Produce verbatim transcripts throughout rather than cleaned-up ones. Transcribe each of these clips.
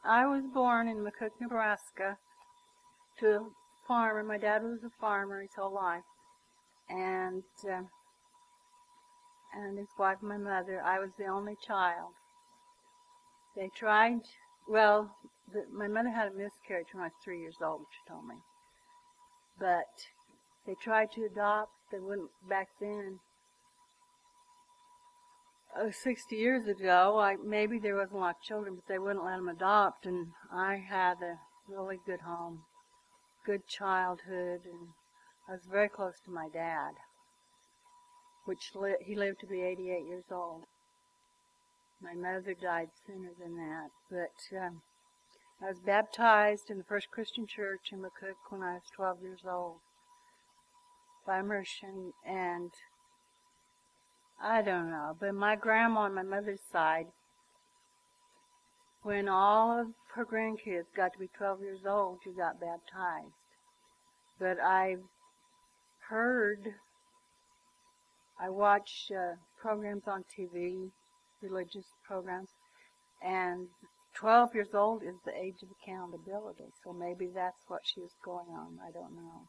I was born in McCook, Nebraska, to a farmer. My dad was a farmer his whole life, and uh, and his wife, my mother. I was the only child. They tried, well, the, my mother had a miscarriage when I was three years old, she told me. But they tried to adopt. They wouldn't back then. Oh, sixty years ago, I, maybe there wasn't a lot of children, but they wouldn't let them adopt. And I had a really good home, good childhood, and I was very close to my dad, which li- he lived to be eighty-eight years old. My mother died sooner than that, but um, I was baptized in the First Christian Church in McCook when I was twelve years old by immersion, and I don't know, but my grandma on my mother's side, when all of her grandkids got to be twelve years old, she got baptized. But I've heard, I watch uh, programs on T V, religious programs, and twelve years old is the age of accountability, so maybe that's what she was going on. I don't know.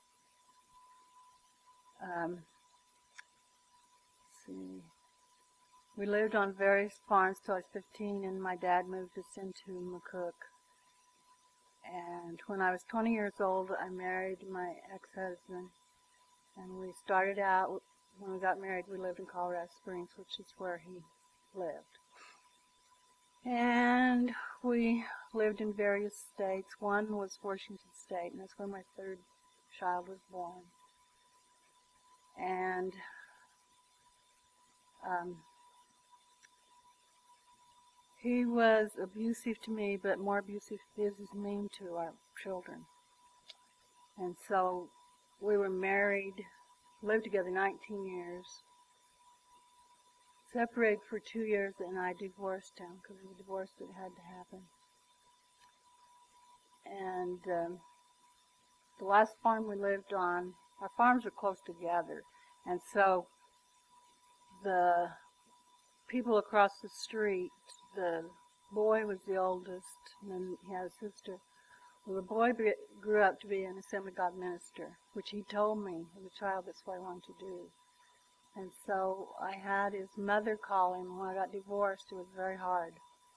Um, let's see. We lived on various farms till I was fifteen, and my dad moved us into McCook. And when I was twenty years old, I married my ex-husband, and we started out, when we got married, we lived in Colorado Springs, which is where he lived. And we lived in various states. One was Washington State, and that's where my third child was born. And um, he was abusive to me, but more abusive is mean to our children. And so we were married, lived together nineteen years, separated for two years, and I divorced him because of the divorce that had to happen. And um, the last farm we lived on, our farms were close together, and so the people across the street, the boy was the oldest, and then he had a sister. Well, the boy be, grew up to be an Assembly of God minister, which he told me as a child that's what I wanted to do. And so I had his mother call him. When I got divorced, it was very hard.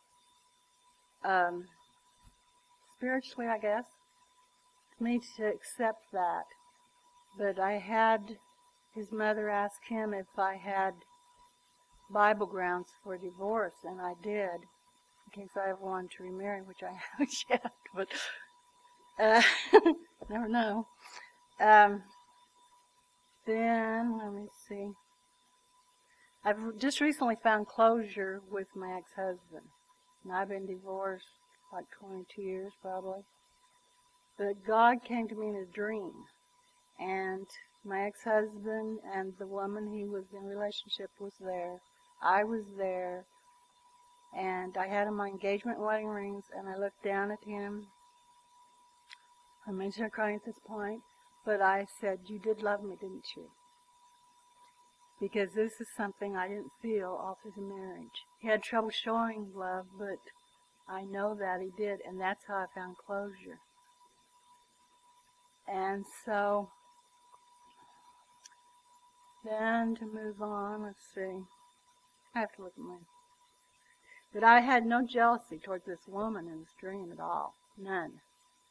Um, spiritually, I guess, for me to accept that. But I had his mother ask him if I had Bible grounds for divorce, and I did, in case I ever wanted to remarry, which I haven't yet, but uh, never know. Um, then, let me see. I've just recently found closure with my ex-husband, and I've been divorced like twenty-two years probably. But God came to me in a dream, and my ex-husband and the woman he was in a relationship was there. I was there, and I had on my engagement and wedding rings, and I looked down at him. I mentioned crying at this point, but I said, "You did love me, didn't you?" Because this is something I didn't feel all through the marriage. He had trouble showing love, but I know that he did, and that's how I found closure. And so, then to move on, let's see. I have to look at mine. But I had no jealousy towards this woman in this dream at all. None.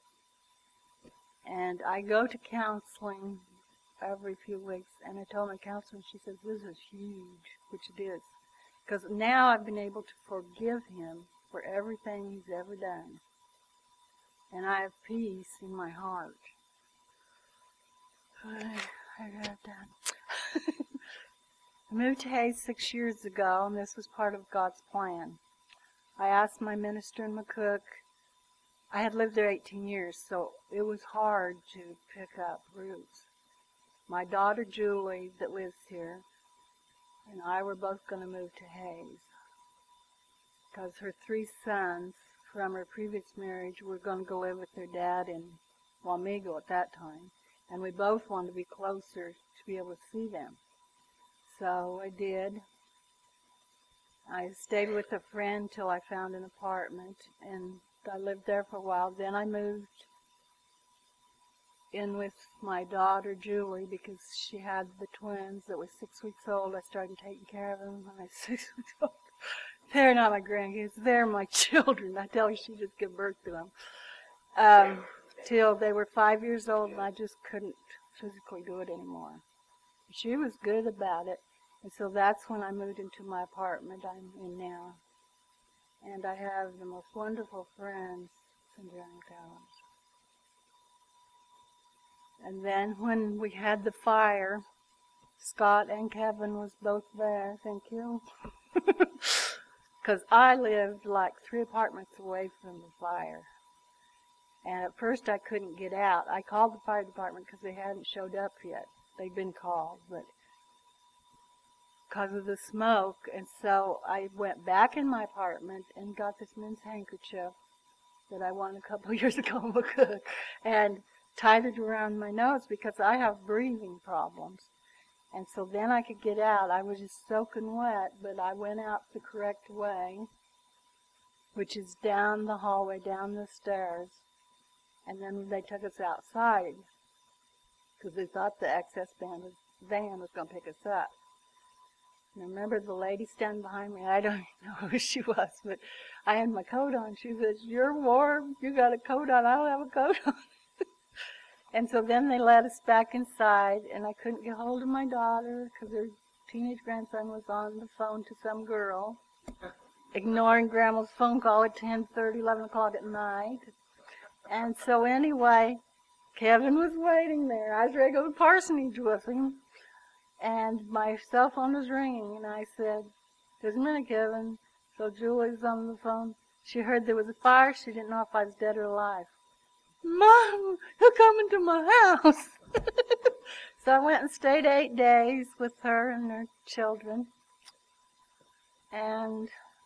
And I go to counseling every few weeks, and I told my counselor, she says, "This is huge," which it is. Because now I've been able to forgive him for everything he's ever done. And I have peace in my heart. I, I got that. I moved to Hays six years ago, and this was part of God's plan. I asked my minister in McCook. I had lived there eighteen years, so it was hard to pick up roots. My daughter Julie, that lives here, and I were both going to move to Hays because her three sons from her previous marriage were going to go live with their dad in Wamego at that time, and we both wanted to be closer to be able to see them. So I did. I stayed with a friend till I found an apartment, and I lived there for a while. Then I moved in with my daughter, Julie, because she had the twins that were six weeks old. I started taking care of them when I was six weeks old. They're not my grandkids. They're my children. I tell you, she just gave birth to them. Um, till they were five years old, and I just couldn't physically do it anymore. She was good about it, and so that's when I moved into my apartment I'm in now. And I have the most wonderful friends in General Towers. And then when we had the fire, Scott and Kevin was both there. Thank you. Because I lived like three apartments away from the fire. And at first I couldn't get out. I called the fire department because they hadn't showed up yet. They'd been called, but because of the smoke. And so I went back in my apartment and got this men's handkerchief that I won a couple of years ago from a cook, and tied it around my nose because I have breathing problems. And so then I could get out. I was just soaking wet, but I went out the correct way, which is down the hallway, down the stairs. And then they took us outside because they thought the excess van was, van was going to pick us up. And I remember the lady standing behind me. I don't even know who she was, but I had my coat on. She said, "You're warm. You got a coat on. I don't have a coat on." And so then they let us back inside, and I couldn't get hold of my daughter because her teenage grandson was on the phone to some girl, ignoring Grandma's phone call at ten thirty, eleven o'clock at night. And so anyway, Kevin was waiting there. I was ready to go to the parsonage with him, and my cell phone was ringing, and I said, "Just a minute, Kevin." So Julie's on the phone. She heard there was a fire. She didn't know if I was dead or alive. "Mom, you're coming to my house." So I went and stayed eight days with her and her children. And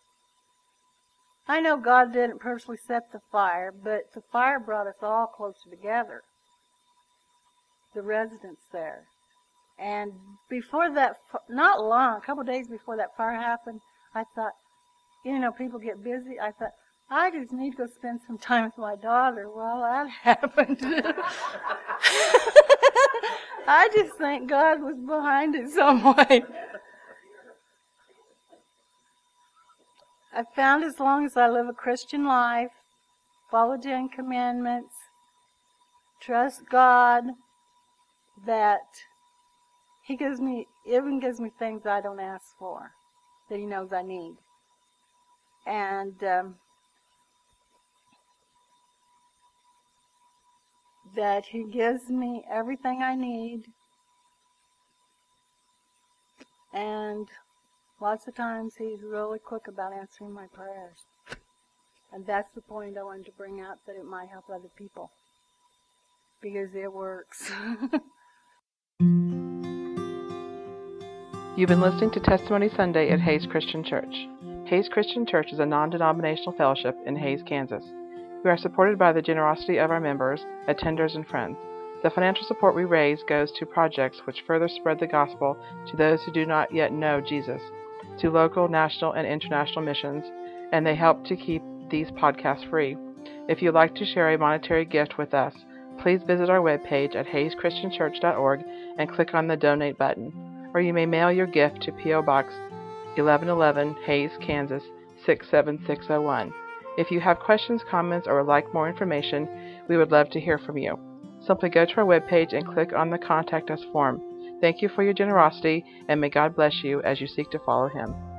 I know God didn't personally set the fire, but the fire brought us all closer together, the residents there. And before that, not long, a couple of days before that fire happened, I thought, you know, people get busy. I thought, I just need to go spend some time with my daughter. Well, that happened. I just think God was behind it some way. I found as long as I live a Christian life, follow the Ten Commandments, trust God, that He gives me, even gives me things I don't ask for, that He knows I need. And um, that He gives me everything I need. And lots of times He's really quick about answering my prayers. And that's the point I wanted to bring out, that it might help other people. Because it works. You've been listening to Testimony Sunday at Hays Christian Church. Hays Christian Church is a non-denominational fellowship in Hays, Kansas. We are supported by the generosity of our members, attenders, and friends. The financial support we raise goes to projects which further spread the gospel to those who do not yet know Jesus, to local, national, and international missions, and they help to keep these podcasts free. If you'd like to share a monetary gift with us, please visit our webpage at hays christian church dot org and click on the Donate button, or you may mail your gift to P O Box eleven eleven, Hays, Kansas six seven six zero one. If you have questions, comments, or would like more information, we would love to hear from you. Simply go to our webpage and click on the Contact Us form. Thank you for your generosity, and may God bless you as you seek to follow Him.